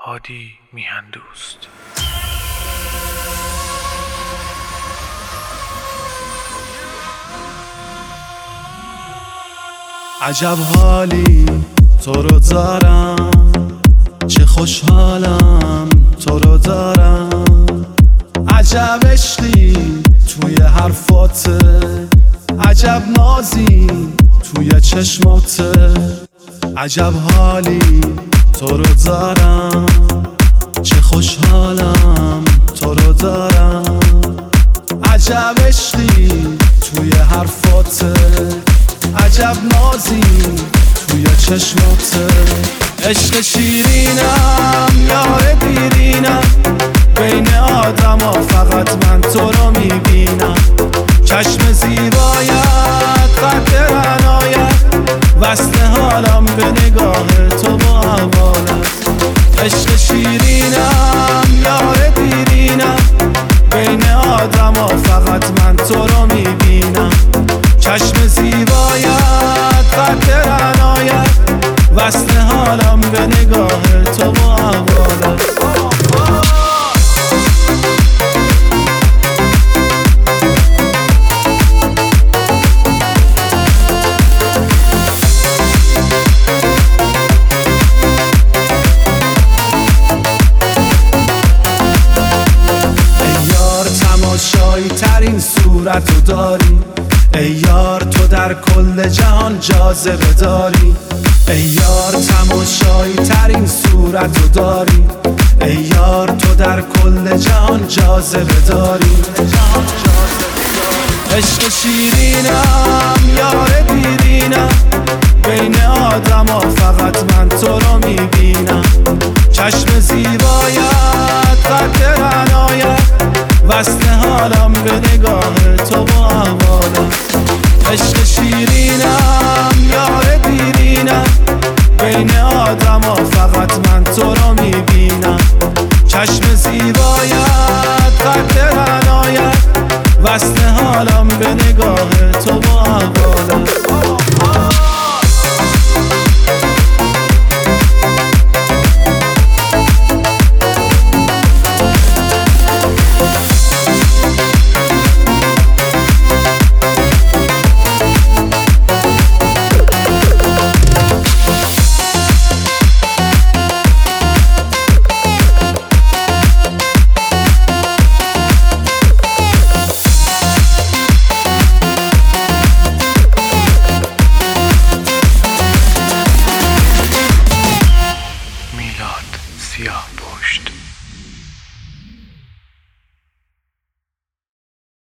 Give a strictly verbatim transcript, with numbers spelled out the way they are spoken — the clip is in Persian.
هادی میهندوست. عجب حالی تو رو دارم، چه خوشحالم تو رو دارم. عجب عشقی توی حرفاته، عجب نازی توی چشماته. عجب حالی تو رو دارم، چه خوشحالم تو رو دارم. عجب عشقی توی حرفاته، عجب نازی توی چشماته. عشق شیرینم یار دیرینم، بین آدم ها فقط من تو رو میبینم. چشم زیبایت قد رعنایت، وصل حالم به نگاه تو با احوالت. عشق شیرینم یار دیرینم، بین آدم ها فقط من تو رو میبینم. چشم زیبایت قد رعنایت، وصل حالم به نگاه تو با احوالت. تماشایی ترین صورتو داری، ای یار تو در کل جهان جاذبه داری. ای یار تماشایی ترین صورتو داری، ای یار تو در کل جهان جاذبه داری. عشق شیرینم یار دیرینم، بین آدم ها فقط من تو رو میبینم. چشم زیبایت قد رعنایت، وصل حالم به نگاه تو با احوالت. عشق شیرینم یار دیرینم، بین آدم ها فقط من تو رو میبینم. چشم زیبایت قد رعنایت، وصل حالم به نگاه تو با احوالت. سیاه پشت.